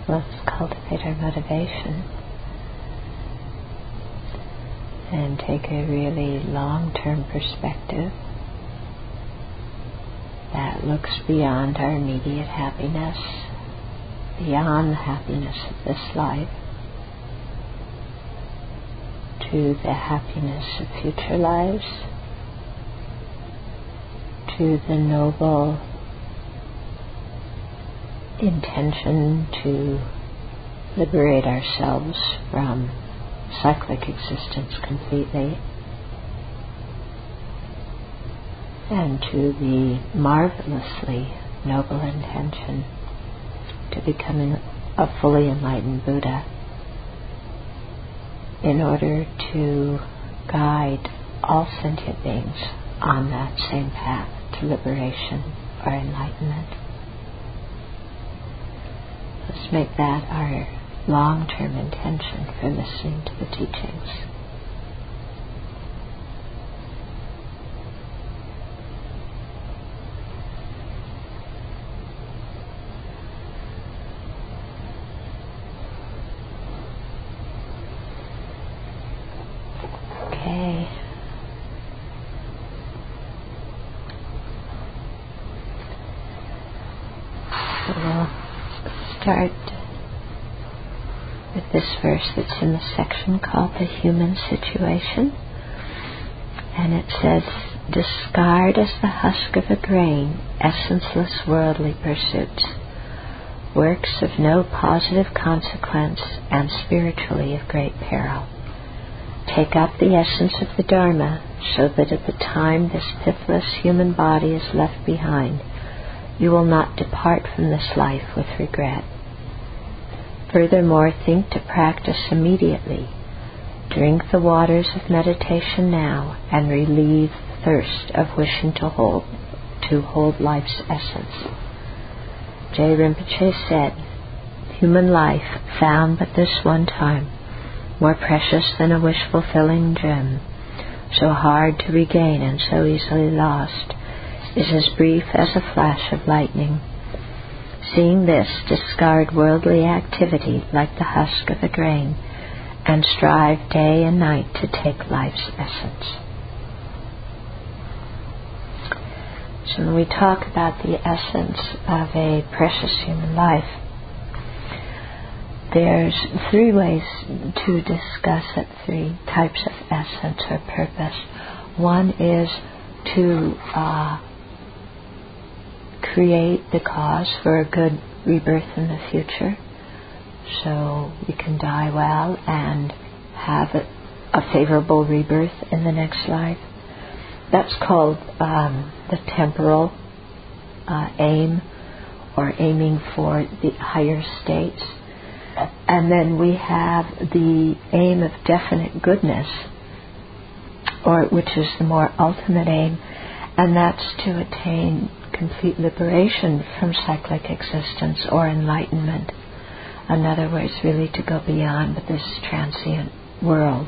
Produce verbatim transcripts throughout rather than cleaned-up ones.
let's cultivate our motivation and take a really long-term perspective that looks beyond our immediate happiness, beyond the happiness of this life, to the happiness of future lives, to the noble intention to liberate ourselves from cyclic existence completely, and to the marvelously noble intention to becoming a fully enlightened Buddha in order to guide all sentient beings on that same path to liberation or enlightenment. Let's make that our long-term intention for listening to the teachings. Okay. So we'll start with this verse that's in the section called the human situation. And it says, discard as the husk of a grain essenceless worldly pursuits, works of no positive consequence and spiritually of great peril. Take up the essence of the Dharma so that at the time this pithless human body is left behind, you will not depart from this life with regret. Furthermore, think to practice immediately. Drink the waters of meditation now and relieve the thirst of wishing to hold to hold life's essence. J. Rinpoche said, human life, found but this one time, more precious than a wish-fulfilling gem, so hard to regain and so easily lost, is as brief as a flash of lightning. Seeing this, discard worldly activity like the husk of a grain, and strive day and night to take life's essence. So when we talk about the essence of a precious human life, there's three ways to discuss it, three types of essence or purpose. One is to uh, create the cause for a good rebirth in the future, so we can die well and have a, a favorable rebirth in the next life. That's called um, the temporal uh, aim, or aiming for the higher states. And then we have the aim of definite goodness, or which is the more ultimate aim, and that's to attain complete liberation from cyclic existence or enlightenment. In other words, really to go beyond this transient world.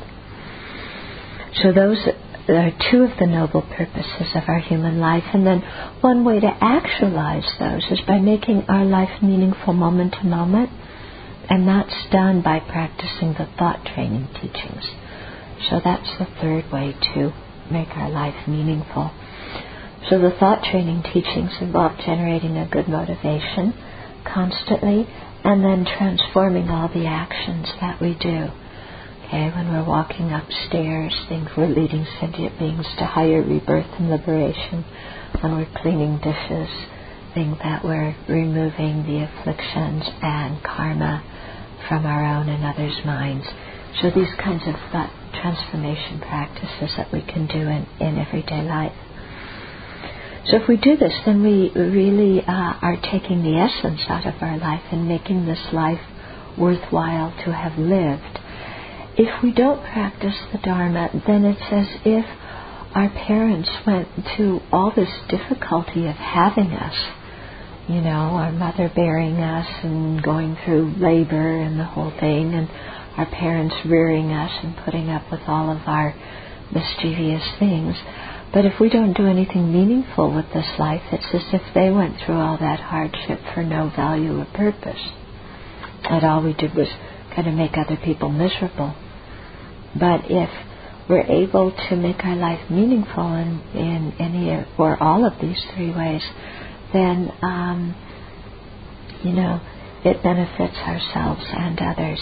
So those are two of the noble purposes of our human life. And then one way to actualize those is by making our life meaningful moment to moment. And that's done by practicing the thought training teachings. So that's the third way to make our life meaningful. So the thought training teachings involve generating a good motivation constantly, and then transforming all the actions that we do. Okay, when we're walking upstairs, think we're leading sentient beings to higher rebirth and liberation. When we're cleaning dishes, think that we're removing the afflictions and karma from our own and others' minds. So these kinds of thought transformation practices that we can do in, in everyday life. So if we do this, then we really uh, are taking the essence out of our life and making this life worthwhile to have lived. If we don't practice the Dharma, then it's as if our parents went to all this difficulty of having us. You know, our mother bearing us and going through labor and the whole thing, and our parents rearing us and putting up with all of our mischievous things. But if we don't do anything meaningful with this life, it's as if they went through all that hardship for no value or purpose. and all we did was kind of make other people miserable. But if we're able to make our life meaningful in, in any or all of these three ways, then, um, you know, it benefits ourselves and others.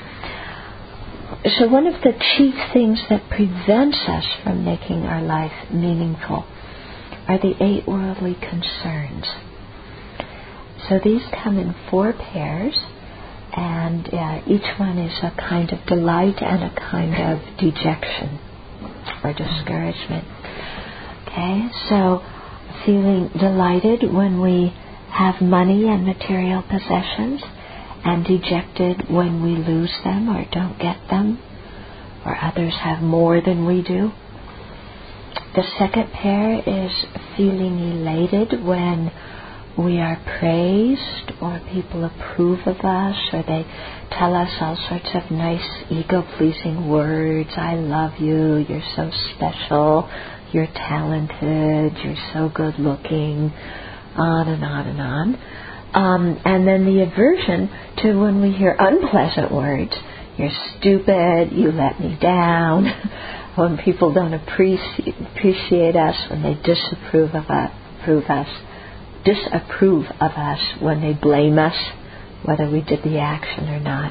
So one of the chief things that prevents us from making our life meaningful are the eight worldly concerns. So these come in four pairs, and uh, each one is a kind of delight and a kind of dejection or discouragement. Okay, so feeling delighted when we have money and material possessions, and dejected when we lose them or don't get them, or others have more than we do. The second pair is feeling elated when we are praised or people approve of us, or they tell us all sorts of nice ego-pleasing words. I love you, you're so special, you're talented, you're so good-looking, on and on and on. Um, and then the aversion to when we hear unpleasant words. You're stupid, you let me down, when people don't appreciate, appreciate us, when they disapprove of us, approve us, disapprove of us, when they blame us, whether we did the action or not.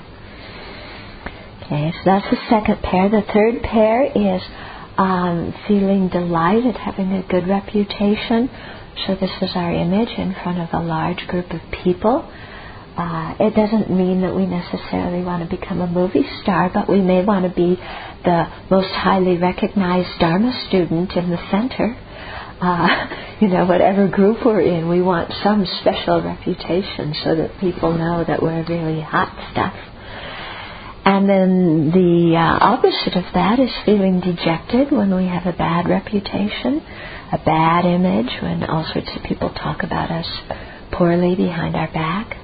Okay, so that's the second pair. The third pair is um, feeling delight at having a good reputation. So this is our image in front of a large group of people. Uh, it doesn't mean that we necessarily want to become a movie star, but we may want to be the most highly recognized Dharma student in the center. Uh, you know, whatever group we're in, we want some special reputation so that people know that we're really hot stuff. And then the uh, opposite of that is feeling dejected when we have a bad reputation, a bad image, when all sorts of people talk about us poorly behind our back.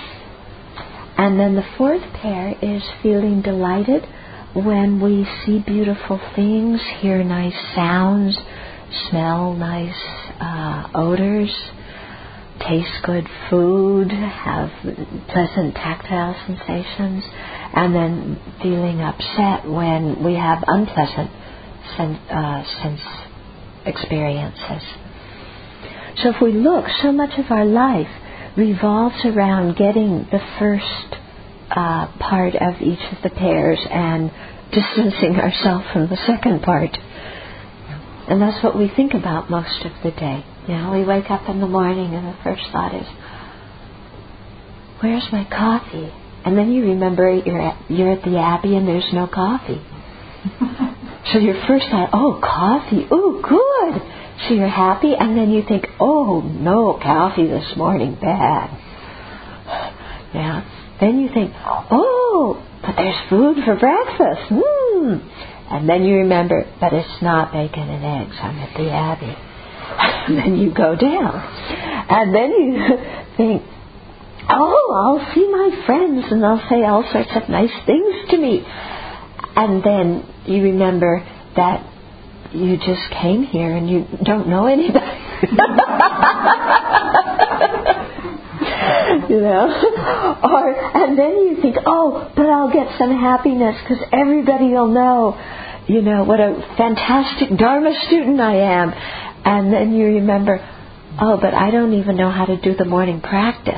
And then the fourth pair is feeling delighted when we see beautiful things, hear nice sounds, smell nice uh, odors, taste good food, have pleasant tactile sensations, and then feeling upset when we have unpleasant sen- uh, sense experiences. So if we look, so much of our life revolves around getting the first uh, part of each of the pairs and distancing ourselves from the second part. And that's what we think about most of the day. You know, we wake up in the morning and the first thought is, where's my coffee? And then you remember you're at, you're at the Abbey and there's no coffee. So your first thought, oh, coffee, oh, good. So you're happy, and then you think, oh, no coffee this morning, bad. Yeah. Then you think, oh, but there's food for breakfast. Mmm. And then you remember, but it's not bacon and eggs. I'm at the Abbey. And then you go down. And then you think, oh, I'll see my friends and they'll say all sorts of nice things to me. And then you remember that you just came here and you don't know anybody. You know? Or, and then you think, oh, but I'll get some happiness because everybody will know, you know, what a fantastic Dharma student I am. And then you remember, oh, but I don't even know how to do the morning practice.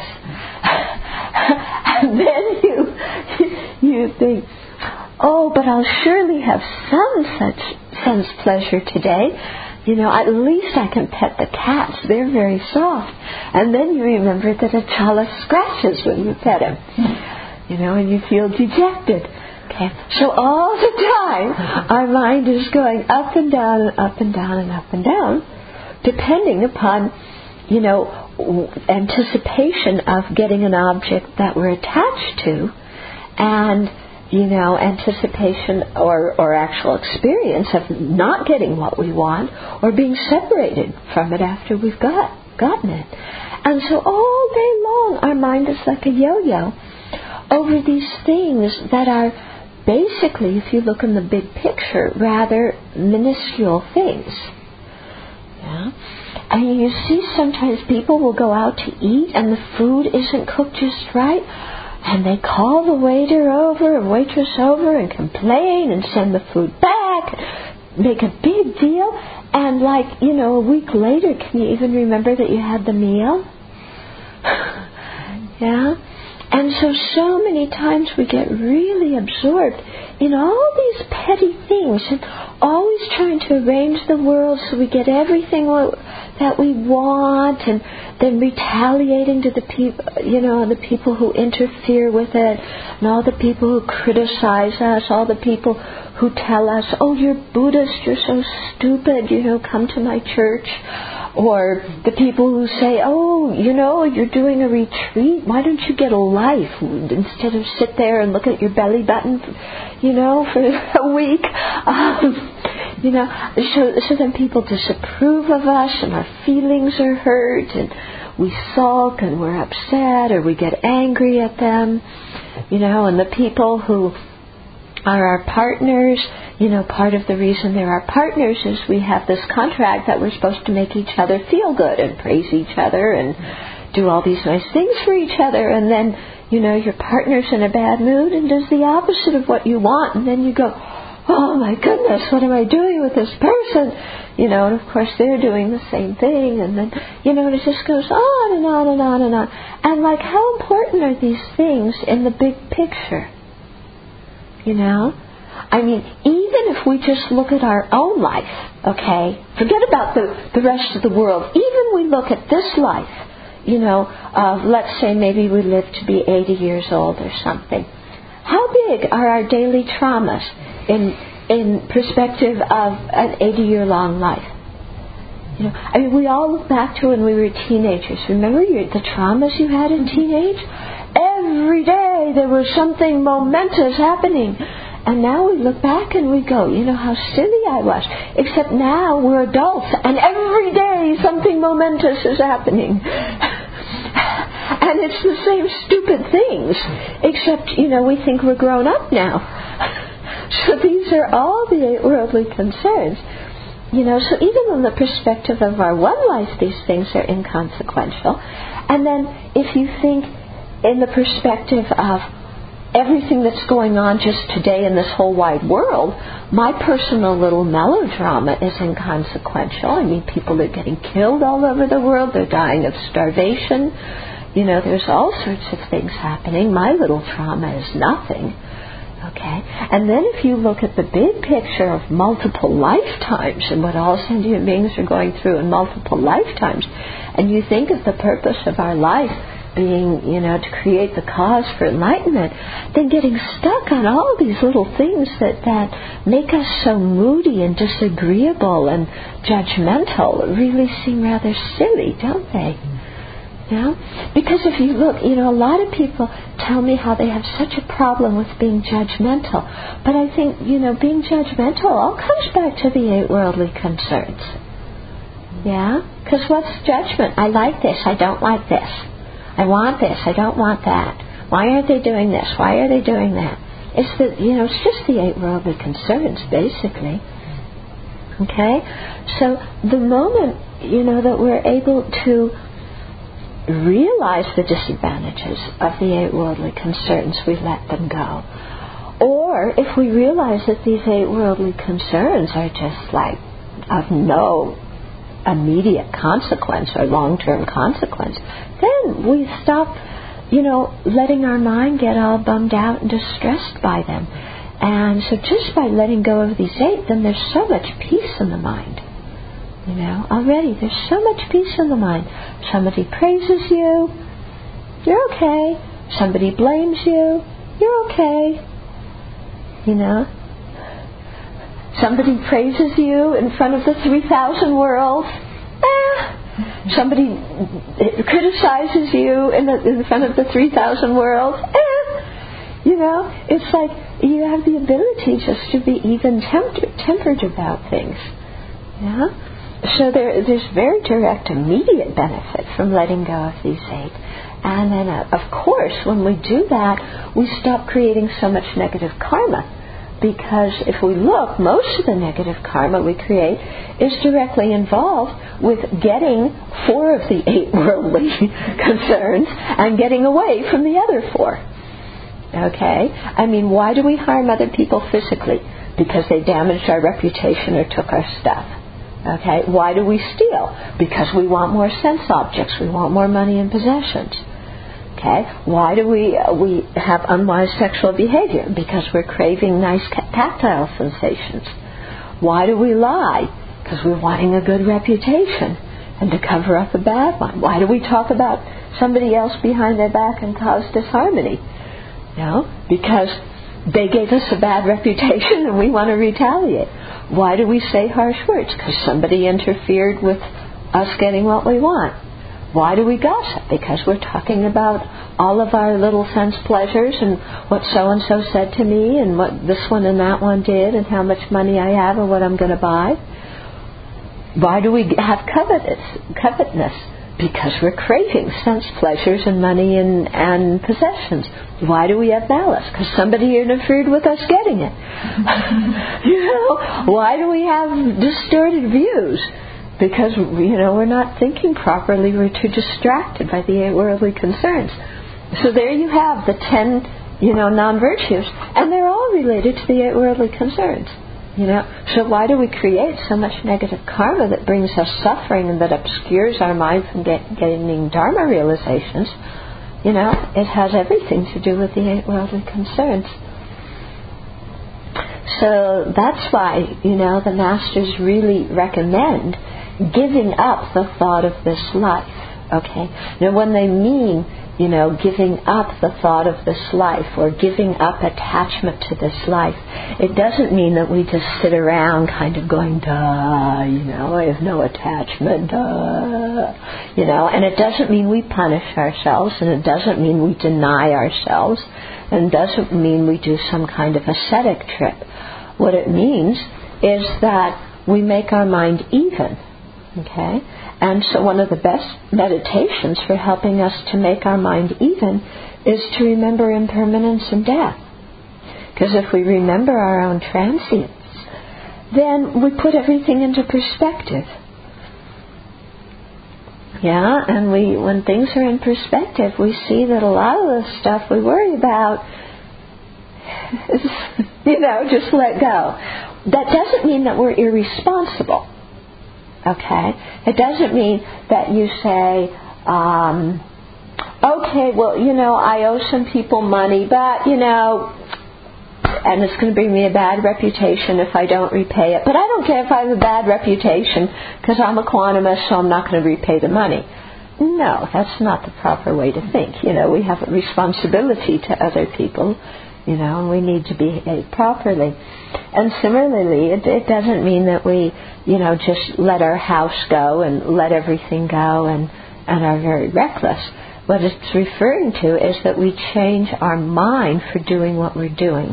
And then you, you think, oh, but I'll surely have some such sense pleasure today. You know, at least I can pet the cats. They're very soft. And then you remember that a chala scratches when you pet him. You know, and you feel dejected. Okay. So all the time, our mind is going up and down and up and down and up and down, depending upon, you know, anticipation of getting an object that we're attached to, and you know, anticipation or, or actual experience of not getting what we want or being separated from it after we've got gotten it. And so all day long our mind is like a yo-yo over these things that are basically, if you look in the big picture, rather minuscule things. Yeah? And you see sometimes people will go out to eat and the food isn't cooked just right. and they call the waiter over and waitress over and complain and send the food back, make a big deal, and like, you know, a week later, can you even remember that you had the meal? Yeah? And so, so many times we get really absorbed in all these petty things and always trying to arrange the world so we get everything that we want, and then retaliating to the people, you know, the people who interfere with it, and all the people who criticize us, all the people who tell us, oh, you're Buddhist, you're so stupid, you know, come to my church. Or the people who say, oh, you know, you're doing a retreat, why don't you get a life instead of sit there and look at your belly button, you know, for a week. Um, you know, so, so then people disapprove of us and our feelings are hurt and we sulk and we're upset or we get angry at them, you know, and the people who are our partners, you know, part of the reason they're our partners is we have this contract that we're supposed to make each other feel good and praise each other and do all these nice things for each other, and then, you know, your partner's in a bad mood and does the opposite of what you want, and then you go, oh my goodness, what am I doing with this person? You know, and of course they're doing the same thing, and then, you know, and it just goes on and on and on and on. And like, how important are these things in the big picture? You know? I mean, even if we just look at our own life, okay, forget about the, the rest of the world, even we look at this life, you know, uh, let's say maybe we live to be eighty years old or something. How big are our daily traumas in in perspective of an eighty-year-long life? You know, I mean, we all look back to when we were teenagers. Remember your, the traumas you had in teenage? Every day there was something momentous happening. And now we look back and we go, you know, how silly I was. Except now we're adults and every day something momentous is happening. And it's the same stupid things. Except, you know, we think we're grown up now. So these are all the eight worldly concerns. You know, so even from the perspective of our one life, these things are inconsequential. And then if you think in the perspective of everything that's going on just today in this whole wide world, my personal little melodrama is inconsequential. I mean, people are getting killed all over the world. They're dying of starvation. You know, there's all sorts of things happening. My little trauma is nothing. Okay? And then if you look at the big picture of multiple lifetimes and what all sentient beings are going through in multiple lifetimes, and you think of the purpose of our life being, you know, to create the cause for enlightenment, then getting stuck on all these little things that, that make us so moody and disagreeable and judgmental really seem rather silly, don't they? You know? Because if you look, you know, a lot of people tell me how they have such a problem with being judgmental. But I think, you know, being judgmental all comes back to the eight worldly concerns. Yeah? Because what's judgment? I like this, I don't like this. I want this, I don't want that. Why aren't they doing this? Why are they doing that? It's the, you know, it's just the eight worldly concerns, basically. Okay? So the moment, you know, that we're able to realize the disadvantages of the eight worldly concerns, we let them go. Or if we realize that these eight worldly concerns are just like of no immediate consequence or long-term consequence, then we stop, you know, letting our mind get all bummed out and distressed by them. And so just by letting go of these eight, then there's so much peace in the mind. You know, already there's so much peace in the mind. Somebody praises you, you're okay. Somebody blames you, you're okay. You know, somebody praises you in front of the three thousand worlds. Eh. Somebody criticizes you in, the, in front of the three thousand worlds. Eh. You know, it's like you have the ability just to be even tempered, tempered about things. Yeah. So there, there's very direct, immediate benefit from letting go of these eight. And then, uh, of course, when we do that, we stop creating so much negative karma. Because if we look, most of the negative karma we create is directly involved with getting four of the eight worldly concerns and getting away from the other four. Okay? I mean, why do we harm other people physically? Because they damaged our reputation or took our stuff. Okay? Why do we steal? Because we want more sense objects. We want more money and possessions. Okay? Why do we uh, we have unwise sexual behavior? Because we're craving nice tactile sensations. Why do we lie? Because we're wanting a good reputation and to cover up a bad one. Why do we talk about somebody else behind their back and cause disharmony? You know, because they gave us a bad reputation and we want to retaliate. Why do we say harsh words? Because somebody interfered with us getting what we want. Why do we gossip? Because we're talking about all of our little sense pleasures and what so-and-so said to me and what this one and that one did and how much money I have or what I'm going to buy. Why do we have covetous, covetousness? Because we're craving sense pleasures and money and, and possessions. Why do we have malice? Because somebody interfered with us getting it. You know, why do we have distorted views? Because, you know, we're not thinking properly. We're too distracted by the eight worldly concerns. So there you have the ten, you know, non-virtues, and they're all related to the eight worldly concerns. You know, so why do we create so much negative karma that brings us suffering and that obscures our mind from get, gaining Dharma realizations? You know, it has everything to do with the eight worldly concerns. So that's why, you know, the masters really recommend giving up the thought of this life. Okay? Now, when they mean, you know, giving up the thought of this life or giving up attachment to this life, it doesn't mean that we just sit around kind of going, duh, you know, I have no attachment, duh, you know, and it doesn't mean we punish ourselves, and it doesn't mean we deny ourselves, and it doesn't mean we do some kind of ascetic trip. What it means is that we make our mind even. Okay? And so one of the best meditations for helping us to make our mind even is to remember impermanence and death. Because if we remember our own transience, then we put everything into perspective. Yeah, and we, when things are in perspective, we see that a lot of the stuff we worry about is, you know, just let go. That doesn't mean that we're irresponsible. Okay? It doesn't mean that you say, um, okay, well, you know, I owe some people money, but, you know, and it's going to bring me a bad reputation if I don't repay it. But I don't care if I have a bad reputation because I'm a quantumist, so I'm not going to repay the money. No, that's not the proper way to think. You know, we have a responsibility to other people, you know, and we need to behave properly. And similarly, it, it doesn't mean that we, you know, just let our house go and let everything go and, and are very reckless. What it's referring to is that we change our mind for doing what we're doing.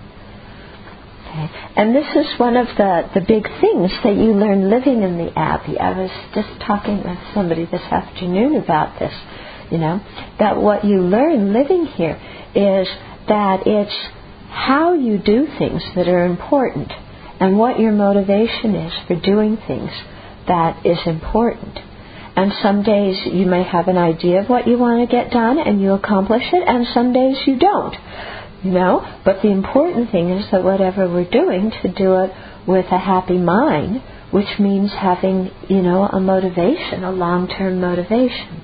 Okay. And this is one of the, the big things that you learn living in the Abbey. I was just talking with somebody this afternoon about this, you know, that what you learn living here is that it's how you do things that are important and what your motivation is for doing things that is important. And some days you may have an idea of what you want to get done and you accomplish it, and some days you don't. You know, but the important thing is that whatever we're doing, to do it with a happy mind, which means having, you know, a motivation, a long-term motivation.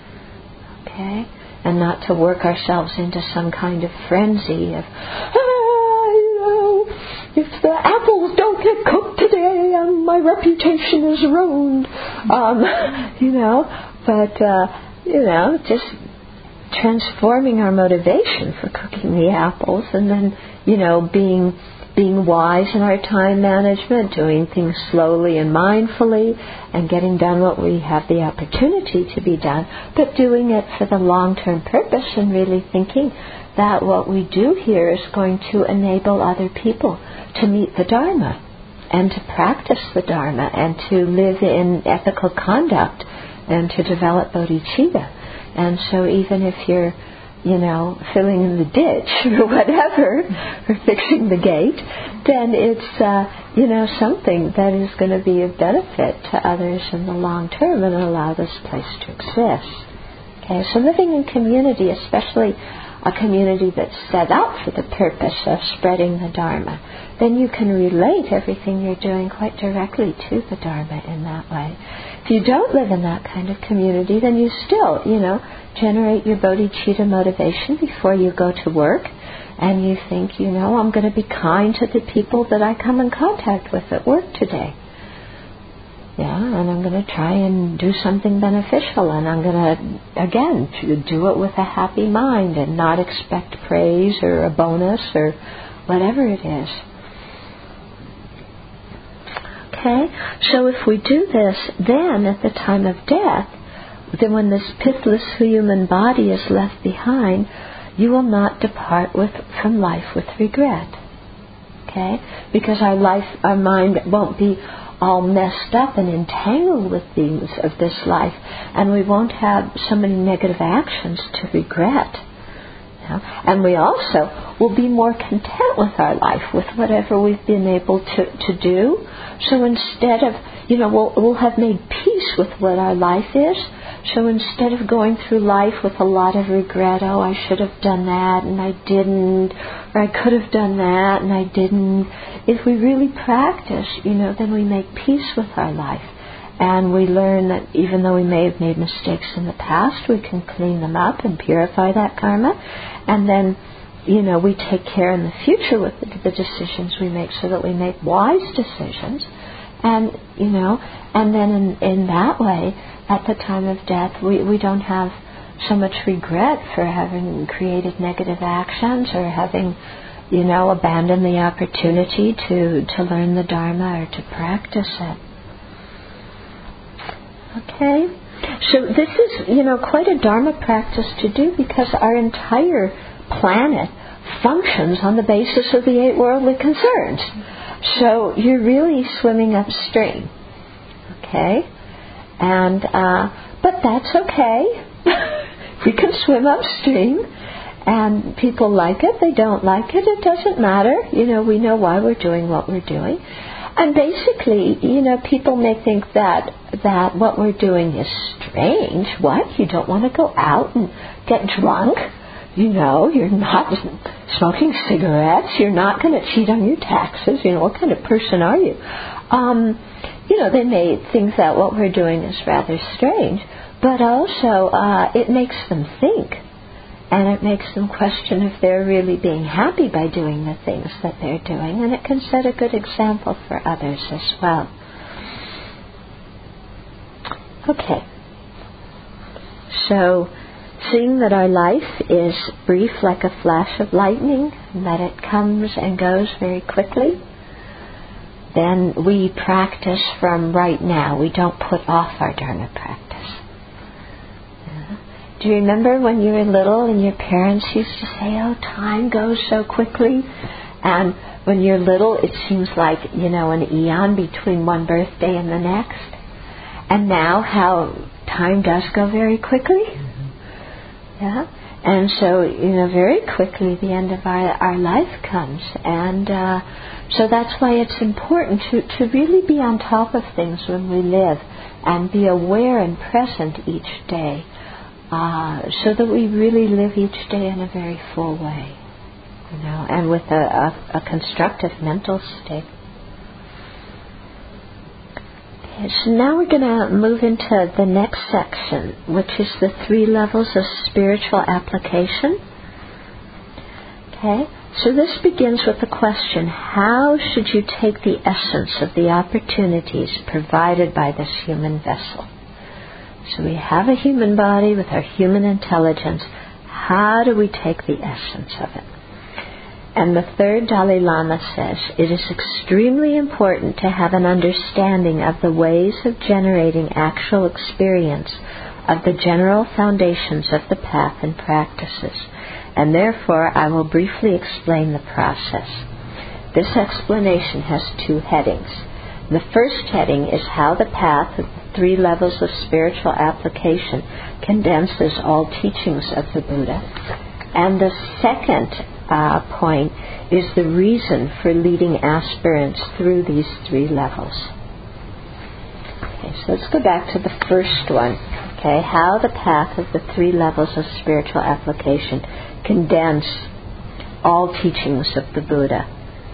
Okay? And not to work ourselves into some kind of frenzy of, ah, you know, if the apples don't get cooked today, um, my reputation is ruined. Um, you know, but, uh, you know, just transforming our motivation for cooking the apples, and then, you know, being being wise in our time management, doing things slowly and mindfully, and getting done what we have the opportunity to be done, but doing it for the long-term purpose and really thinking that what we do here is going to enable other people to meet the Dharma and to practice the Dharma and to live in ethical conduct and to develop bodhicitta. And so even if you're, you know, filling in the ditch or whatever, or fixing the gate, then it's, uh, you know, something that is going to be of benefit to others in the long term and allow this place to exist. Okay, so living in community, especially a community that's set up for the purpose of spreading the Dharma, then you can relate everything you're doing quite directly to the Dharma in that way. If you don't live in that kind of community, then you still, you know, generate your bodhicitta motivation before you go to work, and you think, you know, I'm going to be kind to the people that I come in contact with at work today. Yeah, and I'm going to try and do something beneficial, and I'm going to, again, do it with a happy mind and not expect praise or a bonus or whatever it is. Okay, so if we do this, then at the time of death, then when this pithless human body is left behind, you will not depart with from life with regret. Okay, because our life, our mind won't be all messed up and entangled with things of this life, and we won't have so many negative actions to regret. Yeah? And we also will be more content with our life, with whatever we've been able to, to do. So instead of, you know, we'll, we'll have made peace with what our life is. So instead of going through life with a lot of regret, oh, I should have done that and I didn't, or I could have done that and I didn't, if we really practice, you know, then we make peace with our life. And we learn that even though we may have made mistakes in the past, we can clean them up and purify that karma. And then, you know, we take care in the future with the, the decisions we make so that we make wise decisions. And, you know, and then in, in that way, at the time of death, we, we don't have so much regret for having created negative actions or having, you know, abandoned the opportunity to, to learn the Dharma or to practice it. Okay? So this is, you know, quite a Dharma practice to do, because our entire planet functions on the basis of the eight worldly concerns. So you're really swimming upstream. Okay? And, uh, but that's okay. We can swim upstream, and people like it, they don't like it, it doesn't matter. You know, we know why we're doing what we're doing. And basically, you know, people may think that that what we're doing is strange. What? You don't want to go out and get drunk? You know, you're not smoking cigarettes. You're not going to cheat on your taxes. You know, what kind of person are you? Um, you know, they may think that what we're doing is rather strange, but also uh, it makes them think. And it makes them question if they're really being happy by doing the things that they're doing. And it can set a good example for others as well. Okay. So, seeing that our life is brief like a flash of lightning, and that it comes and goes very quickly, then we practice from right now. We don't put off our Dharma practice. Do you remember when you were little and your parents used to say, oh, time goes so quickly? And when you're little, it seems like, you know, an eon between one birthday and the next. And now how time does go very quickly. Yeah. And so, you know, very quickly the end of our, our life comes. And uh, so that's why it's important to, to really be on top of things when we live and be aware and present each day. Uh, so that we really live each day in a very full way, you know, and with a, a, a constructive mental state. Okay, so now we're going to move into the next section, which is the three levels of spiritual application. Okay, so this begins with the question, how should you take the essence of the opportunities provided by this human vessel? So we have a human body with our human intelligence. How do we take the essence of it? And the third Dalai Lama says, it is extremely important to have an understanding of the ways of generating actual experience of the general foundations of the path and practices. And therefore, I will briefly explain the process. This explanation has two headings. The first heading is how the path of the three levels of spiritual application condenses all teachings of the Buddha. And the second uh, point is the reason for leading aspirants through these three levels. Okay, so let's go back to the first one. okay, how the path of the three levels of spiritual application condense all teachings of the Buddha.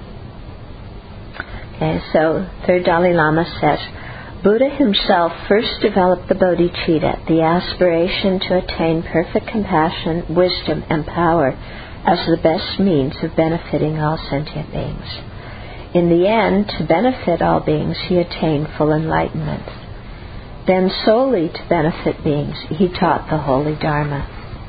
Okay, so third Dalai Lama says, Buddha himself first developed the bodhicitta, the aspiration to attain perfect compassion, wisdom, and power as the best means of benefiting all sentient beings. In the end, to benefit all beings, he attained full enlightenment. Then solely to benefit beings, he taught the holy Dharma.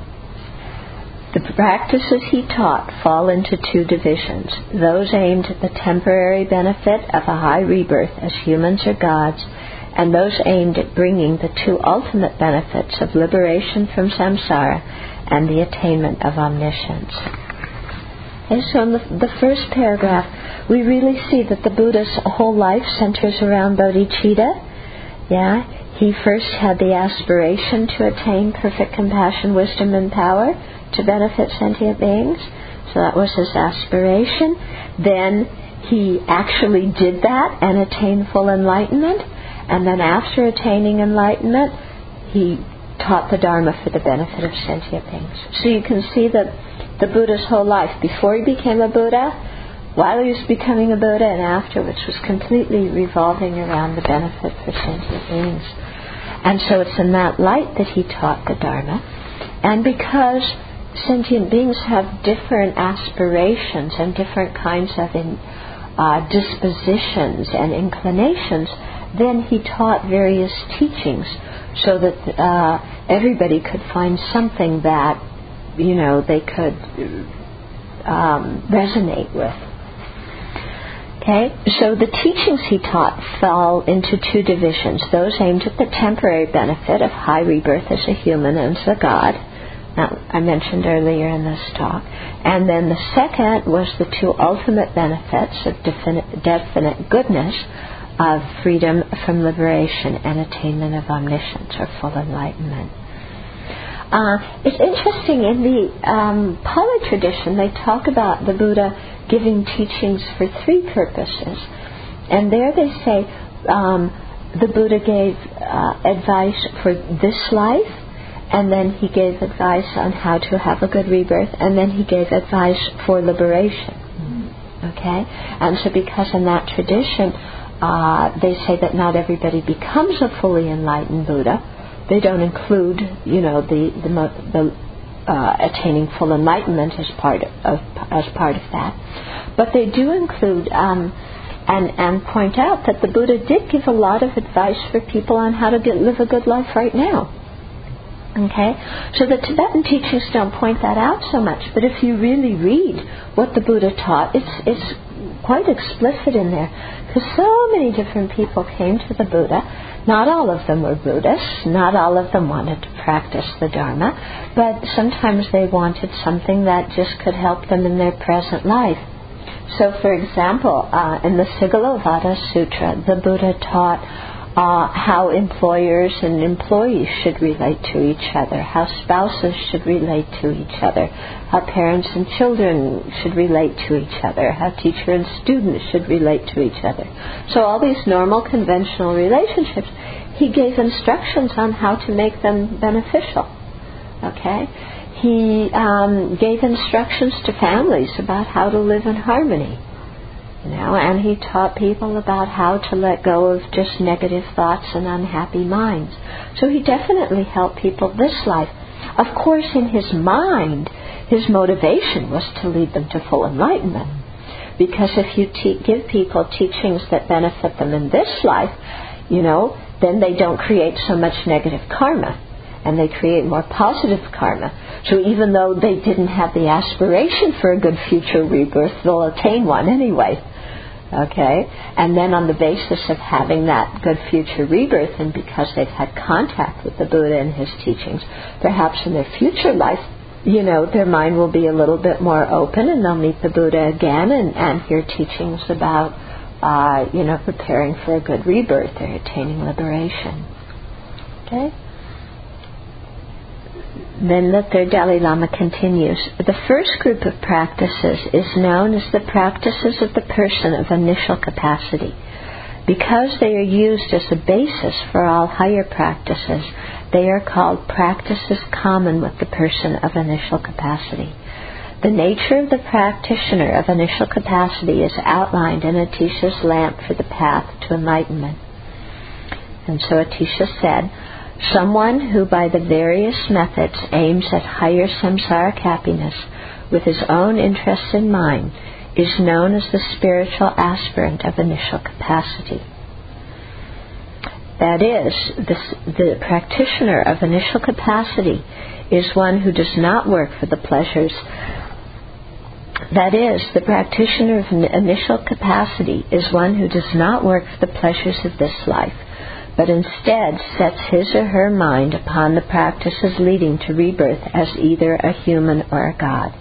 The practices he taught fall into two divisions, those aimed at the temporary benefit of a high rebirth as humans or gods, and those aimed at bringing the two ultimate benefits of liberation from samsara and the attainment of omniscience. And so in the, the first paragraph, we really see that the Buddha's whole life centers around bodhicitta. Yeah, he first had the aspiration to attain perfect compassion, wisdom, and power to benefit sentient beings. So that was his aspiration. Then he actually did that and attained full enlightenment. And then after attaining enlightenment, he taught the Dharma for the benefit of sentient beings. So you can see that the Buddha's whole life, before he became a Buddha, while he was becoming a Buddha, and afterwards, was completely revolving around the benefit for sentient beings. And so it's in that light that he taught the Dharma. And because sentient beings have different aspirations and different kinds of in, uh, dispositions and inclinations, then he taught various teachings so that uh, everybody could find something that, you know, they could um, resonate with. Okay, so the teachings he taught fell into two divisions, those aimed at the temporary benefit of high rebirth as a human and as a god, that I mentioned earlier in this talk, and then the second was the two ultimate benefits of definite, definite goodness, of freedom from liberation and attainment of omniscience or full enlightenment. Uh, it's interesting, in the um, Pali tradition, they talk about the Buddha giving teachings for three purposes. And there they say um, the Buddha gave uh, advice for this life, and then he gave advice on how to have a good rebirth, and then he gave advice for liberation. Okay? And so because in that tradition, Uh, they say that not everybody becomes a fully enlightened Buddha. They don't include, you know, the the, the uh, attaining full enlightenment as part of as part of that, but they do include um, and and point out that the Buddha did give a lot of advice for people on how to get, live a good life right now. Okay, so the Tibetan teachings don't point that out so much, but if you really read what the Buddha taught, it's it's quite explicit in there, because so many different people came to the Buddha. Not all of them were Buddhists, not all of them wanted to practice the Dharma, but sometimes they wanted something that just could help them in their present life. So for example, uh, in the Sigalovada Sutra, the Buddha taught Uh, how employers and employees should relate to each other, how spouses should relate to each other, how parents and children should relate to each other, how teacher and student should relate to each other. So all these normal conventional relationships, he gave instructions on how to make them beneficial. Okay? He um, gave instructions to families about how to live in harmony. You know, and he taught people about how to let go of just negative thoughts and unhappy minds. So he definitely helped people this life. Of course, in his mind, his motivation was to lead them to full enlightenment. Because if you te- give people teachings that benefit them in this life, you know, then they don't create so much negative karma, and they create more positive karma. So even though they didn't have the aspiration for a good future rebirth, they'll attain one anyway. Okay? And then on the basis of having that good future rebirth, and because they've had contact with the Buddha and his teachings, perhaps in their future life, you know, their mind will be a little bit more open, and they'll meet the Buddha again and, and hear teachings about, uh, you know, preparing for a good rebirth or attaining liberation. Okay? Then the third Dalai Lama continues, the first group of practices is known as the practices of the person of initial capacity. Because they are used as a basis for all higher practices, they are called practices common with the person of initial capacity. The nature of the practitioner of initial capacity is outlined in Atisha's lamp for the path to enlightenment. And so Atisha said, someone who by the various methods aims at higher samsaric happiness with his own interests in mind is known as the spiritual aspirant of initial capacity. That is, the, the practitioner of initial capacity is one who does not work for the pleasures. That is, the practitioner of initial capacity is one who does not work for the pleasures of this life, but instead sets his or her mind upon the practices leading to rebirth as either a human or a god.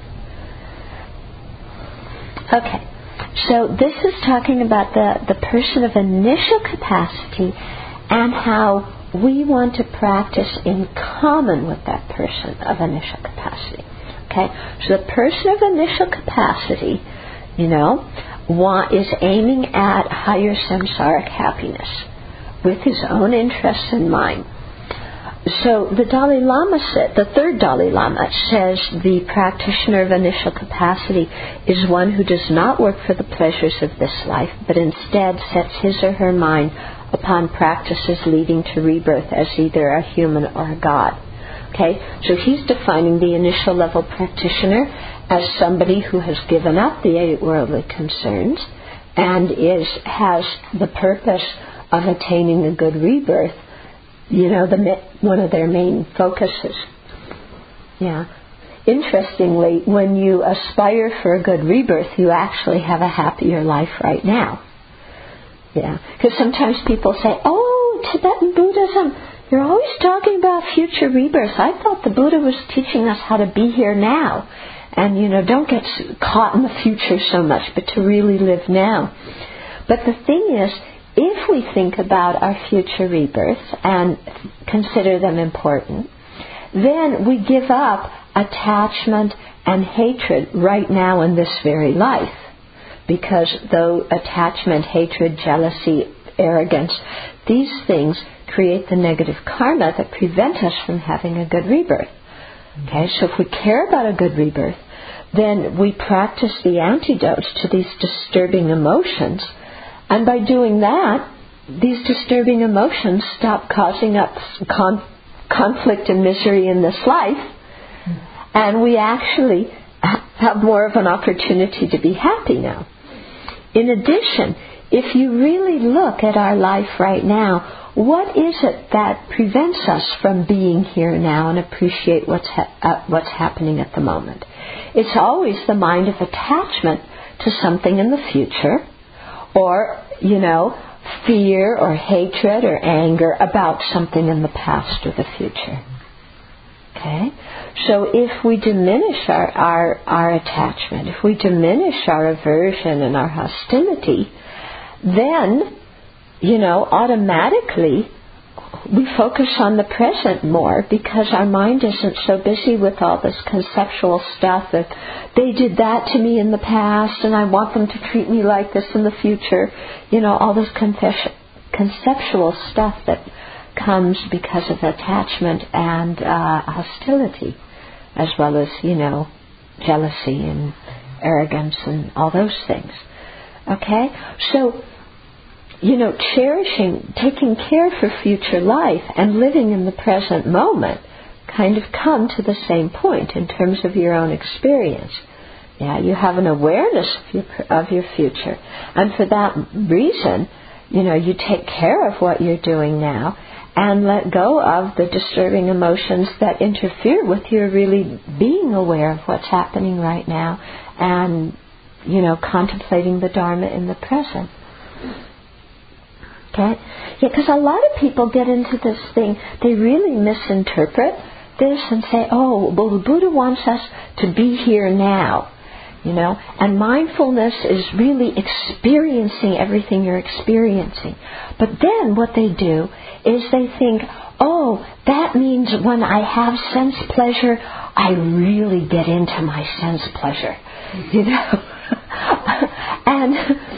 Okay, so this is talking about the, the person of initial capacity and how we want to practice in common with that person of initial capacity. Okay, so the person of initial capacity, you know, want, is aiming at higher samsaric happiness with his own interests in mind. So the Dalai Lama said, the third Dalai Lama says the practitioner of initial capacity is one who does not work for the pleasures of this life, but instead sets his or her mind upon practices leading to rebirth as either a human or a god. Okay, so he's defining the initial level practitioner as somebody who has given up the eight worldly concerns and is has the purpose of attaining a good rebirth, you know, the one of their main focuses. Yeah. Interestingly, when you aspire for a good rebirth, you actually have a happier life right now. Yeah. Because sometimes people say, oh, Tibetan Buddhism, you're always talking about future rebirths. I thought the Buddha was teaching us how to be here now. And, you know, don't get caught in the future so much, but to really live now. But the thing is, if we think about our future rebirths and consider them important, then we give up attachment and hatred right now in this very life. Because though attachment, hatred, jealousy, arrogance, these things create the negative karma that prevent us from having a good rebirth. Okay, so if we care about a good rebirth, then we practice the antidotes to these disturbing emotions. And by doing that, these disturbing emotions stop causing us con- conflict and misery in this life, and we actually have more of an opportunity to be happy now. In addition, if you really look at our life right now, what is it that prevents us from being here now and appreciate what's ha- uh, what's happening at the moment? It's always the mind of attachment to something in the future, or, you know, fear or hatred or anger about something in the past or the future. Okay? So if we diminish our, our, our attachment, if we diminish our aversion and our hostility, then, you know, automatically we focus on the present more because our mind isn't so busy with all this conceptual stuff that they did that to me in the past and I want them to treat me like this in the future. You know, all this confession, conceptual stuff that comes because of attachment and uh, hostility, as well as, you know, jealousy and arrogance and all those things. Okay? So, you know, cherishing, taking care for future life and living in the present moment kind of come to the same point in terms of your own experience. Yeah, you have an awareness of your, of your future. And for that reason, you know, you take care of what you're doing now and let go of the disturbing emotions that interfere with your really being aware of what's happening right now and, you know, contemplating the Dharma in the present. Okay? Yeah, because a lot of people get into this thing, they really misinterpret this and say, oh, well, the Buddha wants us to be here now, you know, and mindfulness is really experiencing everything you're experiencing. But then what they do is they think, oh, that means when I have sense pleasure, I really get into my sense pleasure, you know. and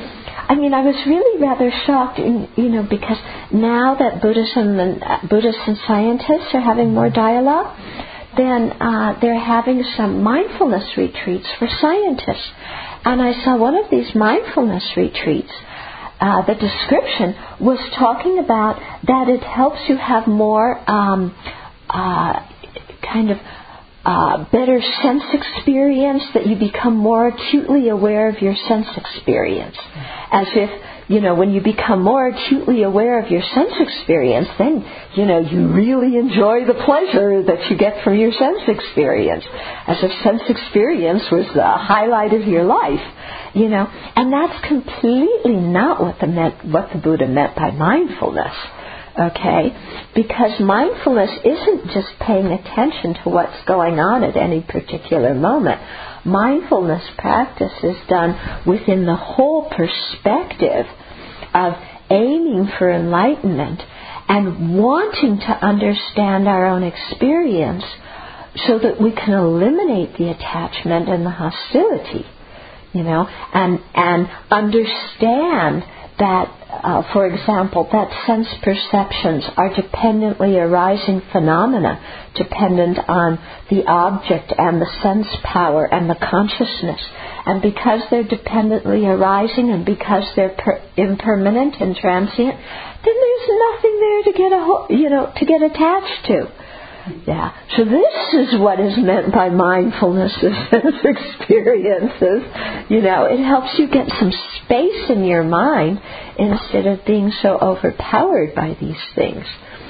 I mean, I was really rather shocked, in, you know, because now that Buddhism and uh, Buddhists and scientists are having more dialogue, then uh, they're having some mindfulness retreats for scientists. And I saw one of these mindfulness retreats. Uh, the description was talking about that it helps you have more um, uh, kind of uh, better sense experience, that you become more acutely aware of your sense experience. As if, you know, when you become more acutely aware of your sense experience, then, you know, you really enjoy the pleasure that you get from your sense experience. As if sense experience was the highlight of your life, you know. And that's completely not what the meant, what the Buddha meant by mindfulness. Okay? Because mindfulness isn't just paying attention to what's going on at any particular moment. Mindfulness practice is done within the whole perspective of aiming for enlightenment and wanting to understand our own experience so that we can eliminate the attachment and the hostility, you know, and, and understand that, uh, for example, that sense perceptions are dependently arising phenomena, dependent on the object and the sense power and the consciousness. And because they're dependently arising and because they're per- impermanent and transient, then there's nothing there to get a ho- you know to get attached to. Yeah. So this is what is meant by mindfulness as experiences. You know, it helps you get some space in your mind instead of being so overpowered by these things.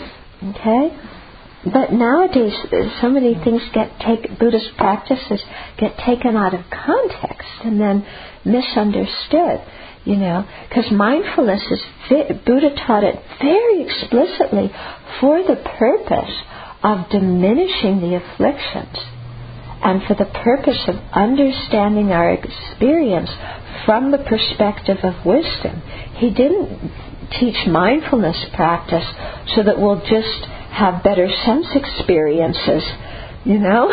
Okay? But nowadays, so many things get take Buddhist practices get taken out of context and then misunderstood. You know, because mindfulness is Buddha taught it very explicitly for the purpose of diminishing the afflictions and for the purpose of understanding our experience from the perspective of wisdom. He didn't teach mindfulness practice so that we'll just have better sense experiences, you know.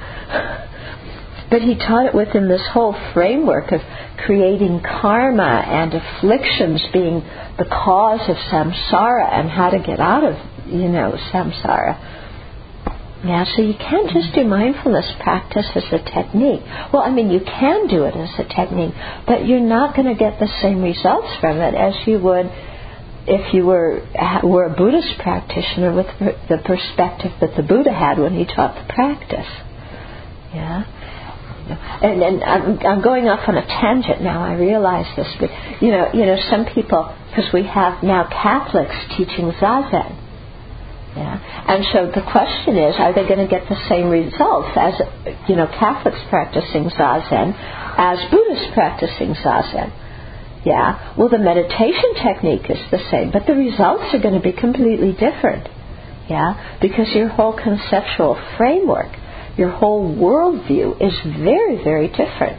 But he taught it within this whole framework of creating karma and afflictions being the cause of samsara and how to get out of, you know, samsara. Yeah, so you can't just do mindfulness practice as a technique. Well, I mean, you can do it as a technique, but you're not going to get the same results from it as you would if you were were a Buddhist practitioner with the perspective that the Buddha had when he taught the practice. Yeah. And, and I'm, I'm going off on a tangent now. I realize this, but you know, you know, some people, because we have now Catholics teaching Zazen. Yeah. And so the question is, are they going to get the same results as, you know, Catholics practicing Zazen as Buddhists practicing Zazen? Yeah. Well, the meditation technique is the same, but the results are going to be completely different. Yeah. Because your whole conceptual framework, your whole worldview is very, very different.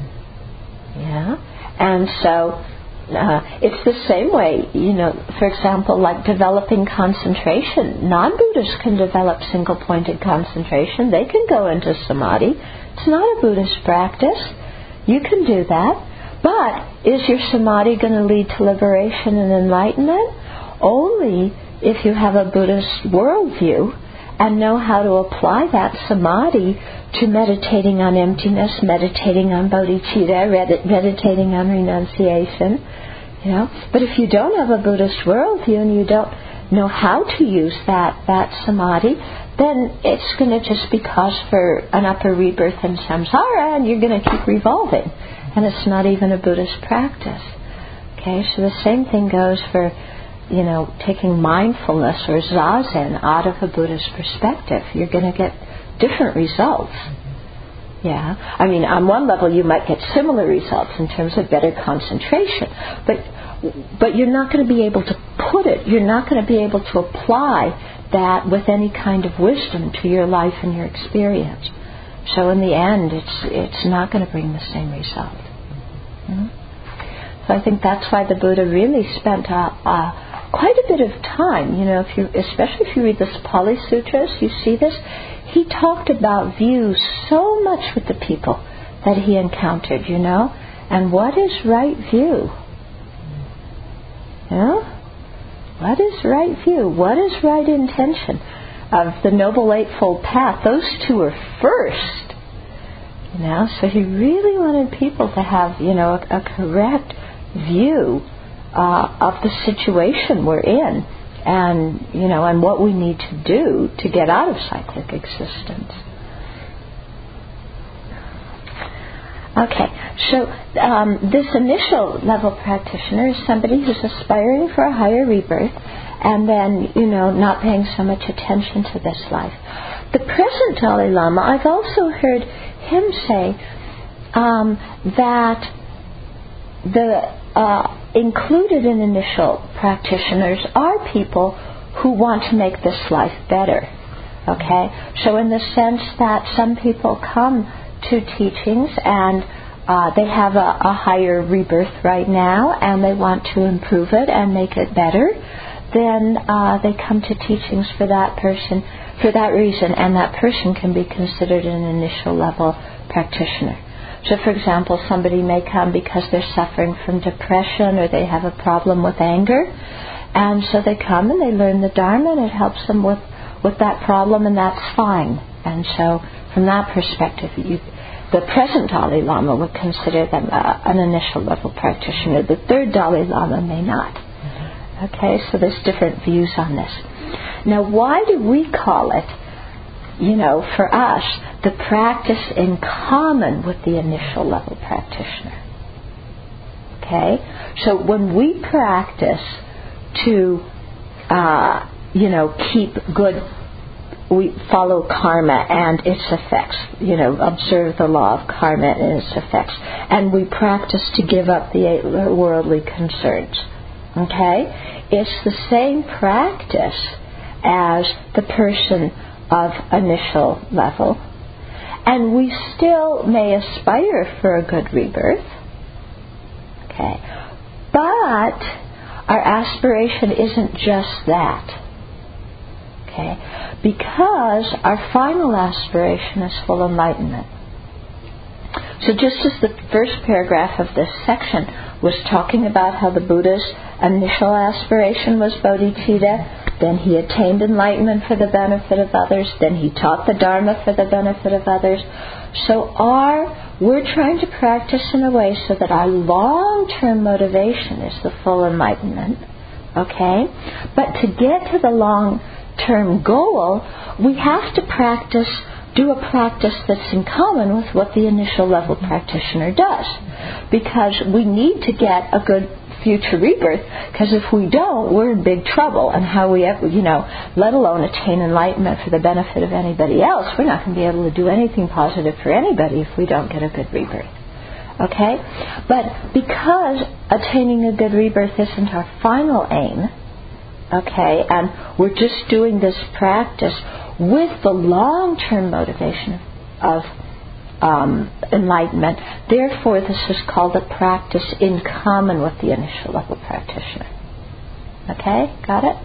Yeah. And so Uh, it's the same way, you know, for example, like developing concentration. Non-Buddhists can develop single-pointed concentration. They can go into samadhi. It's not a Buddhist practice. You can do that. But is your samadhi going to lead to liberation and enlightenment? Only if you have a Buddhist worldview and know how to apply that samadhi to meditating on emptiness, meditating on bodhicitta, meditating on renunciation, you know. But if you don't have a Buddhist worldview and you don't know how to use that, that samadhi, then it's going to just be cause for an upper rebirth in samsara, and you're going to keep revolving. And it's not even a Buddhist practice. Okay, so the same thing goes for, you know, taking mindfulness or zazen out of a Buddhist perspective. You're going to get different results. Yeah. I mean, on one level you might get similar results in terms of better concentration, but but you're not going to be able to put it, you're not going to be able to apply that with any kind of wisdom to your life and your experience. So in the end, it's it's not going to bring the same result. Mm-hmm. So I think that's why the Buddha really spent a, a, quite a bit of time. You know, if you, especially if you read the Pali Sutras, you see this. He talked about views so much with the people that he encountered. You know, and what is right view? You know? What is right view? What is right intention of the Noble Eightfold Path? Those two are first. You know, so he really wanted people to have, you know, a, a correct view uh, of the situation we're in, and you know, and what we need to do to get out of cyclic existence. Okay, so um, this initial level practitioner is somebody who's aspiring for a higher rebirth, and then, you know, not paying so much attention to this life. The present Dalai Lama, I've also heard him say um, that the uh, included in initial practitioners are people who want to make this life better. Okay, so in the sense that some people come to teachings and uh, they have a, a higher rebirth right now and they want to improve it and make it better, then uh, they come to teachings for that person for that reason, and that person can be considered an initial level practitioner. So for example, somebody may come because they're suffering from depression or they have a problem with anger, and so they come and they learn the Dharma and it helps them with, with that problem, and that's fine. And so from that perspective, you, the present Dalai Lama would consider them uh, an initial level practitioner. The third Dalai Lama may not. Mm-hmm. Okay, so there's different views on this. Now, why do we call it, you know, for us, the practice in common with the initial level practitioner? Okay, so when we practice to, uh, you know, keep good, we follow karma and its effects, you know, observe the law of karma and its effects, and we practice to give up the eight worldly concerns. Okay, it's the same practice as the person of initial level, and we still may aspire for a good rebirth. Okay, but our aspiration isn't just that. Okay, because our final aspiration is full enlightenment. So just as the first paragraph of this section was talking about how the Buddha's initial aspiration was bodhicitta, then he attained enlightenment for the benefit of others, then he taught the Dharma for the benefit of others. So our, we're trying to practice in a way so that our long-term motivation is the full enlightenment. Okay? But to get to the long-term goal, we have to practice do a practice that's in common with what the initial level practitioner does. Because we need to get a good future rebirth, because if we don't, we're in big trouble. And how we ever, you know, let alone attain enlightenment for the benefit of anybody else, we're not going to be able to do anything positive for anybody if we don't get a good rebirth. Okay? But because attaining a good rebirth isn't our final aim, okay, and we're just doing this practice with the long-term motivation of um, enlightenment, therefore this is called a practice in common with the initial level practitioner. Okay, got it?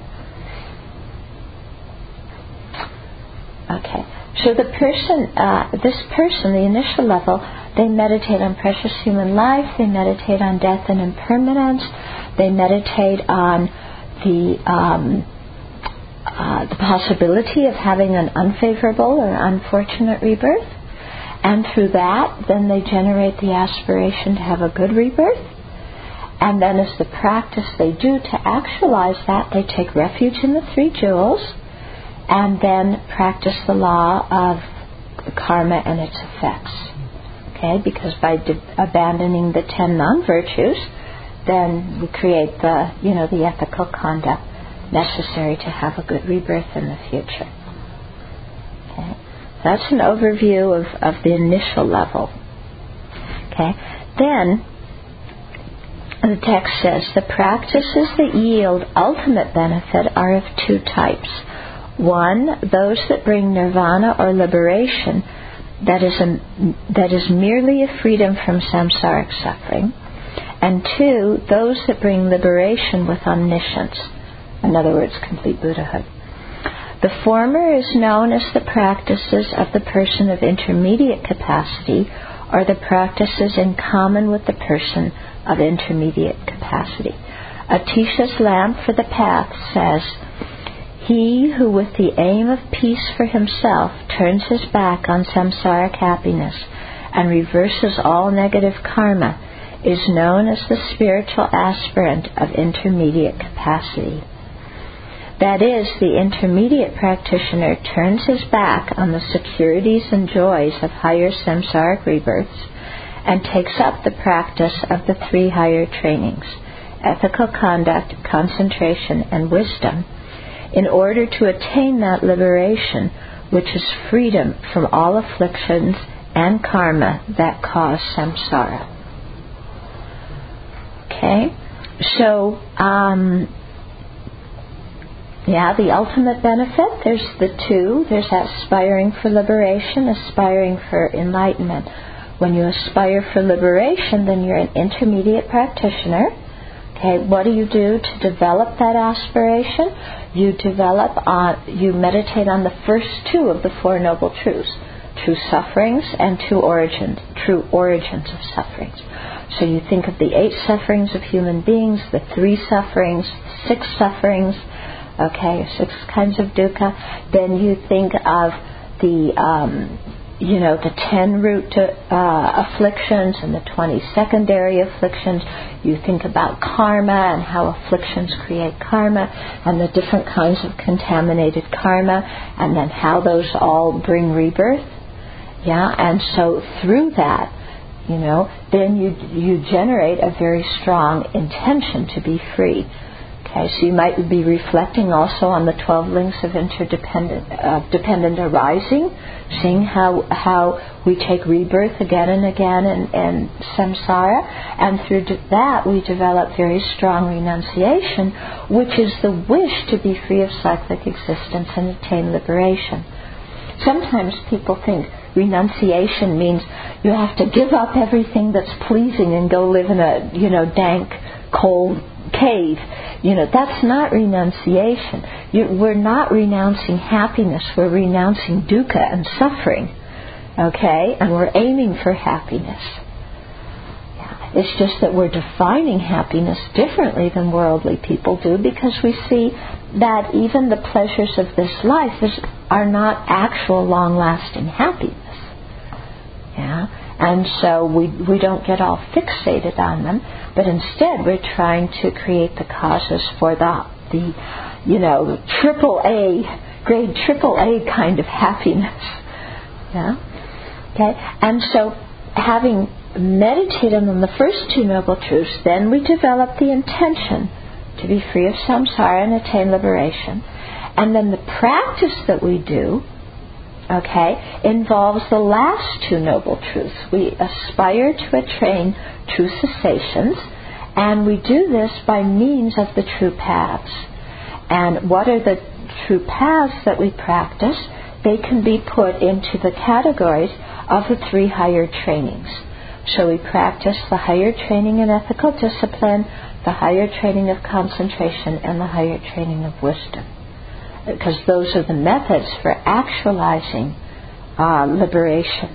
Okay, so the person, uh, this person, the initial level, they meditate on precious human life, they meditate on death and impermanence, they meditate on the um, uh, the possibility of having an unfavorable or unfortunate rebirth, and through that then they generate the aspiration to have a good rebirth, and then as the practice they do to actualize that, they take refuge in the three jewels and then practice the law of karma and its effects. Okay, because by de- abandoning the ten non-virtues, then we create the, you know, the ethical conduct necessary to have a good rebirth in the future. Okay, that's an overview of, of the initial level. Okay, then the text says the practices that yield ultimate benefit are of two types. One, those that bring nirvana or liberation, that is a, that is merely a freedom from samsaric suffering. And two, those that bring liberation with omniscience. In other words, complete Buddhahood. The former is known as the practices of the person of intermediate capacity, or the practices in common with the person of intermediate capacity. Atisha's lamp for the path says, he who with the aim of peace for himself turns his back on samsaric happiness and reverses all negative karma is known as the spiritual aspirant of intermediate capacity. That is, the intermediate practitioner turns his back on the securities and joys of higher samsaric rebirths and takes up the practice of the three higher trainings, ethical conduct, concentration, and wisdom, in order to attain that liberation, which is freedom from all afflictions and karma that cause samsara. Okay? So, um, yeah, the ultimate benefit, there's the two. There's aspiring for liberation, aspiring for enlightenment. When you aspire for liberation, then you're an intermediate practitioner. Okay, what do you do to develop that aspiration? You develop on, you meditate on the first two of the Four Noble Truths, true sufferings and true origins, true origins of sufferings. So you think of the eight sufferings of human beings, the three sufferings, six sufferings, okay, six kinds of dukkha. Then you think of the um, you know, the ten root uh, afflictions and the twenty secondary afflictions. You think about karma and how afflictions create karma and the different kinds of contaminated karma, and then how those all bring rebirth. Yeah, and so through that, you know, then you you generate a very strong intention to be free. Okay, so you might be reflecting also on the twelve links of interdependent uh, dependent arising, seeing how how we take rebirth again and again in, in samsara, and through that we develop very strong renunciation, which is the wish to be free of cyclic existence and attain liberation. Sometimes people think renunciation means you have to give up everything that's pleasing and go live in a, you know, dank, cold cave. You know, that's not renunciation. You, we're not renouncing happiness. We're renouncing dukkha and suffering. Okay? And we're aiming for happiness. Yeah. It's just that we're defining happiness differently than worldly people do, because we see that even the pleasures of this life is, are not actual long-lasting happiness. Yeah? And so we we don't get all fixated on them, but instead we're trying to create the causes for the, the you know, triple A, grade triple A kind of happiness. Yeah? Okay? And so having meditated on the first two Noble Truths, then we develop the intention to be free of samsara and attain liberation. And then the practice that we do, okay, involves the last two Noble Truths. We aspire to attain true cessations, and we do this by means of the true paths. And what are the true paths that we practice? They can be put into the categories of the three higher trainings. So we practice the higher training in ethical discipline, the higher training of concentration, and the higher training of wisdom, because those are the methods for actualizing uh, liberation.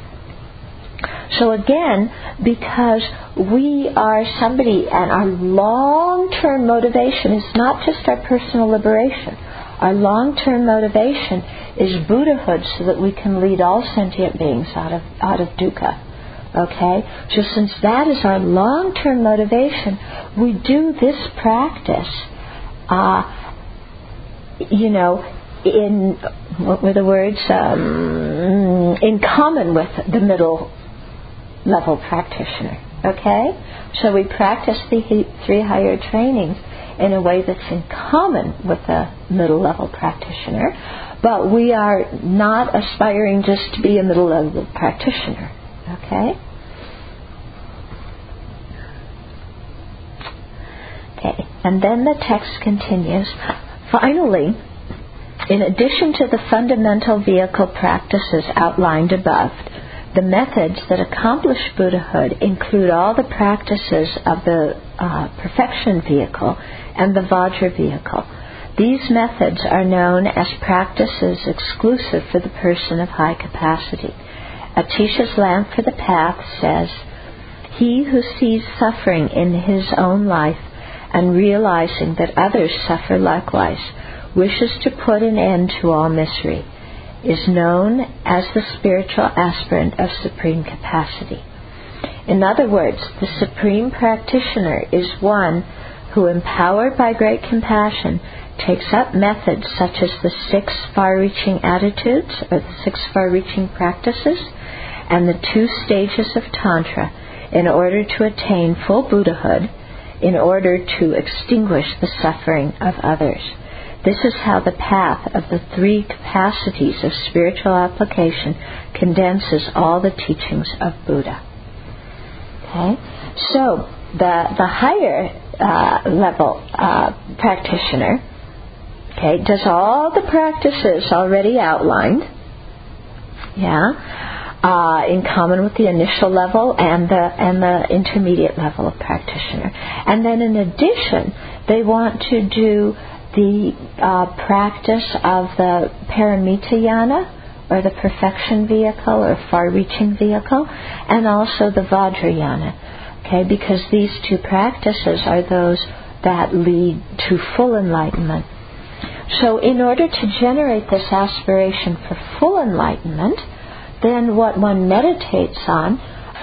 So again, because we are somebody, and our long-term motivation is not just our personal liberation. Our long-term motivation is Buddhahood, so that we can lead all sentient beings out of out of dukkha. Okay? So since that is our long-term motivation, we do this practice uh, you know, in, what were the words, um, in common with the middle level practitioner. Okay? So we practice the three higher trainings in a way that's in common with the middle level practitioner, but we are not aspiring just to be a middle level practitioner. Okay? Okay. And then the text continues. Finally, in addition to the fundamental vehicle practices outlined above, the methods that accomplish Buddhahood include all the practices of the uh, perfection vehicle and the Vajra vehicle. These methods are known as practices exclusive for the person of high capacity. Atisha's lamp for the path says, he who sees suffering in his own life and realizing that others suffer likewise, wishes to put an end to all misery, is known as the spiritual aspirant of supreme capacity. In other words, the supreme practitioner is one who, empowered by great compassion, takes up methods such as the six far-reaching attitudes, or the six far-reaching practices, and the two stages of Tantra in order to attain full Buddhahood, in order to extinguish the suffering of others. This is how the path of the three capacities of spiritual application condenses all the teachings of Buddha. Okay? So, the, the higher uh, level uh, practitioner, okay, does all the practices already outlined, yeah, uh, in common with the initial level and the and the intermediate level of practitioner. And then in addition, they want to do the uh, practice of the paramita yana, or the perfection vehicle, or far-reaching vehicle, and also the vajrayana, okay, because these two practices are those that lead to full enlightenment. So in order to generate this aspiration for full enlightenment, then what one meditates on,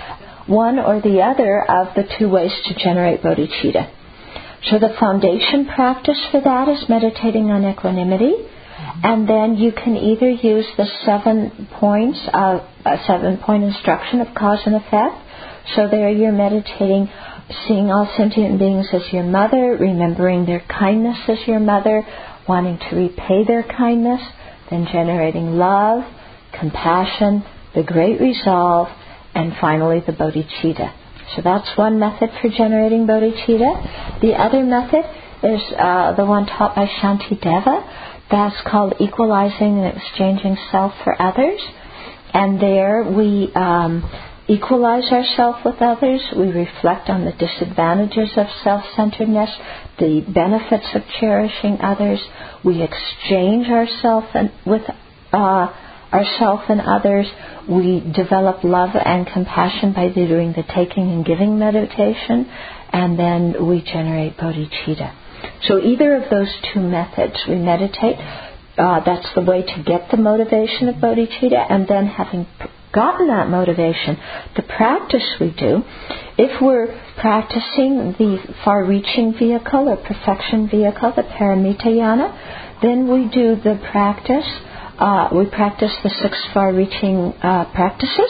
one or the other of the two ways to generate bodhicitta. So the foundation practice for that is meditating on equanimity, and then you can either use the seven points of a seven-point instruction of cause and effect. So there you're meditating, seeing all sentient beings as your mother, remembering their kindness as your mother, wanting to repay their kindness, then generating love, compassion, the great resolve, and finally the bodhicitta. So that's one method for generating bodhicitta. The other method is uh, the one taught by Shantideva. That's called equalizing and exchanging self for others. And there we um, equalize ourselves with others. We reflect on the disadvantages of self-centeredness, the benefits of cherishing others. We exchange ourselves and with uh, ourselves and others. We develop love and compassion by doing the taking and giving meditation, and then we generate bodhicitta. So either of those two methods, we meditate. Uh, that's the way to get the motivation of bodhicitta, and then having gotten that motivation, the practice we do, if we're practicing the far-reaching vehicle or perfection vehicle, the paramita yana, then we do the practice. Uh, we practice the six far-reaching uh, practices.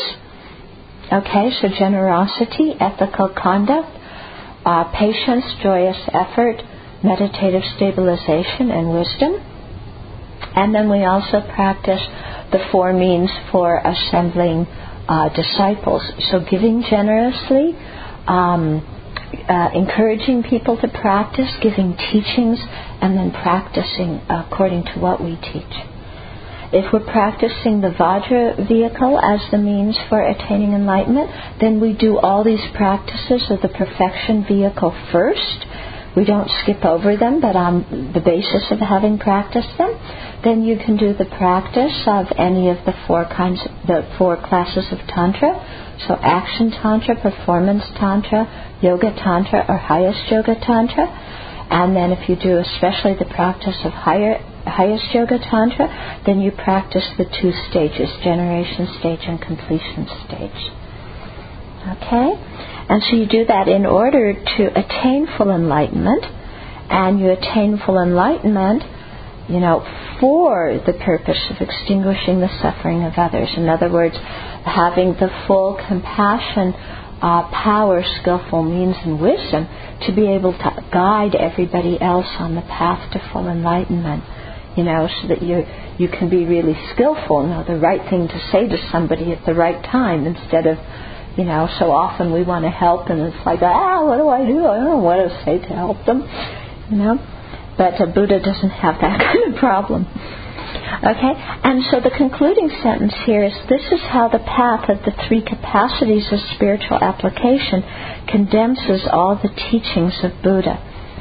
Okay, so generosity, ethical conduct, uh, patience, joyous effort, meditative stabilization, and wisdom. And then we also practice the four means for assembling uh, disciples. So giving generously, um, uh, encouraging people to practice, giving teachings, and then practicing according to what we teach. If we're practicing the Vajra vehicle as the means for attaining enlightenment, then we do all these practices of the perfection vehicle first. We don't skip over them, but on the basis of having practiced them, then you can do the practice of any of the four kinds, the four classes of Tantra. So action Tantra, performance Tantra, Yoga Tantra, or highest Yoga Tantra. And then if you do especially the practice of higher highest Yoga Tantra, then you practice the two stages, generation stage and completion stage. Okay? And so you do that in order to attain full enlightenment, and you attain full enlightenment, you know, for the purpose of extinguishing the suffering of others. In other words, having the full compassion, uh, power, skillful means, and wisdom to be able to guide everybody else on the path to full enlightenment. You know, so that you you can be really skillful, know the right thing to say to somebody at the right time, instead of, you know, so often we want to help and it's like, ah, what do I do? I don't know what to say to help them, you know. But uh, Buddha doesn't have that kind of problem. Okay, and so the concluding sentence here is, this is how the path of the three capacities of spiritual application condenses all the teachings of Buddha.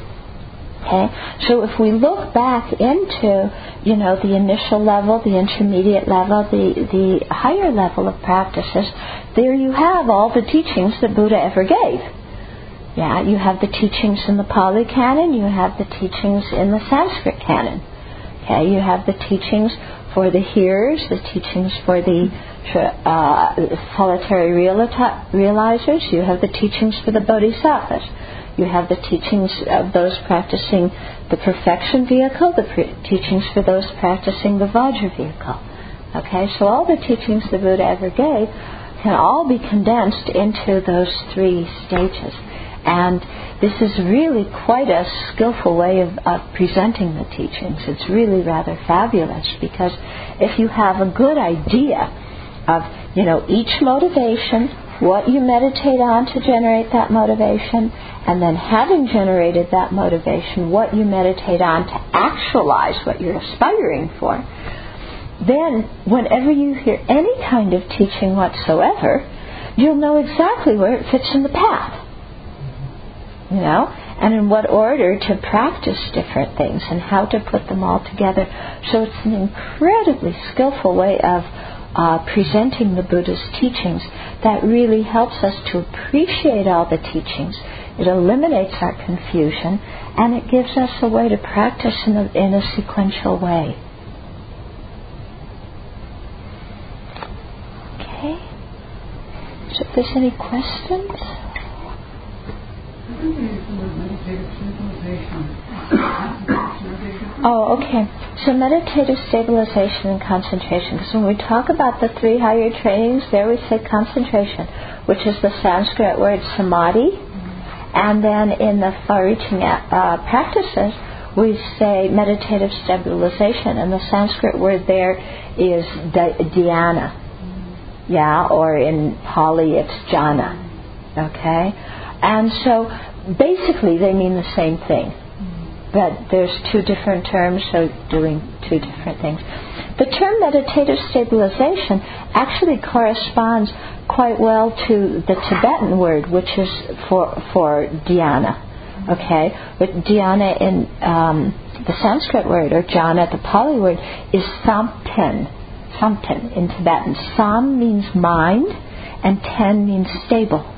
Okay, so if we look back into, you know, the initial level, the intermediate level, the, the higher level of practices, there you have all the teachings that Buddha ever gave. Yeah, you have the teachings in the Pali Canon, you have the teachings in the Sanskrit Canon. Okay, you have the teachings for the hearers, the teachings for the uh, solitary realita- realizers, you have the teachings for the bodhisattvas, you have the teachings of those practicing the perfection vehicle, the pre- teachings for those practicing the Vajra vehicle. Okay, so all the teachings the Buddha ever gave can all be condensed into those three stages. And this is really quite a skillful way of, of presenting the teachings. It's really rather fabulous, because if you have a good idea of, you know, each motivation, what you meditate on to generate that motivation, and then having generated that motivation, what you meditate on to actualize what you're aspiring for, then whenever you hear any kind of teaching whatsoever, you'll know exactly where it fits in the path. You know, and in what order to practice different things and how to put them all together. So it's an incredibly skillful way of uh, presenting the Buddha's teachings that really helps us to appreciate all the teachings. It eliminates our confusion, and it gives us a way to practice in a, in a sequential way. Okay. So if there's any questions? Oh, okay. So meditative stabilization and concentration. Because when we talk about the three higher trainings, there we say concentration, which is the Sanskrit word samadhi. And then in the far-reaching uh, practices, we say meditative stabilization. And the Sanskrit word there is dhyana. Yeah, or in Pali it's jhana. Okay? And so basically they mean the same thing, but there's two different terms, so doing two different things. The term meditative stabilization actually corresponds quite well to the Tibetan word, which is for for dhyana. Okay, but dhyana in um, the Sanskrit word, or jhana, the Pali word, is samten. Samten in Tibetan. Sam means mind, and ten means stable.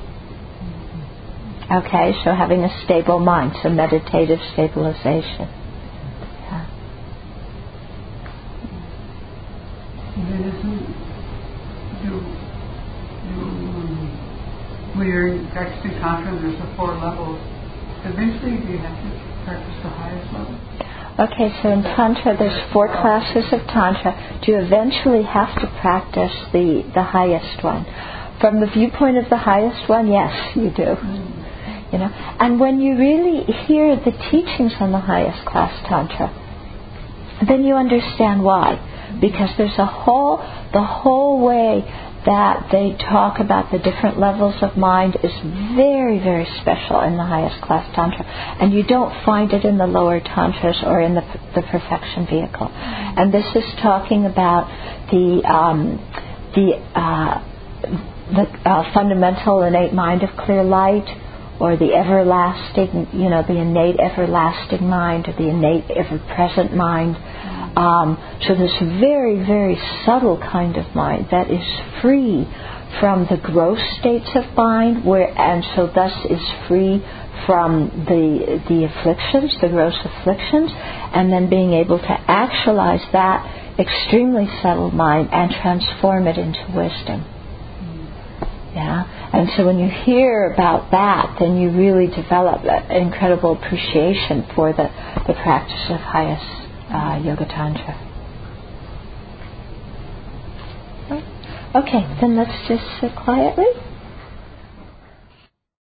Okay, so having a stable mind, so meditative stabilization. Yeah. And then isn't you, you, um, when you're practicing Tantra, there's the four levels. Eventually, do you have to practice the highest level? Okay, so in Tantra, there's four classes of Tantra. Do you eventually have to practice the, the highest one? From the viewpoint of the highest one, yes, you do. Mm. You know, and when you really hear the teachings on the highest class Tantra, then you understand why. Because there's a whole, the whole way that they talk about the different levels of mind is very, very special in the highest class Tantra. And you don't find it in the lower Tantras or in the, the perfection vehicle. And this is talking about the, um, the, uh, the uh, fundamental innate mind of clear light, or the everlasting, you know, the innate everlasting mind, or the innate ever-present mind. Um, so this very, very subtle kind of mind that is free from the gross states of mind, where and so thus is free from the the afflictions, the gross afflictions, and then being able to actualize that extremely subtle mind and transform it into wisdom. Yeah, and so when you hear about that, then you really develop an incredible appreciation for the, the practice of highest uh, Yoga Tantra. Okay, then let's just sit quietly.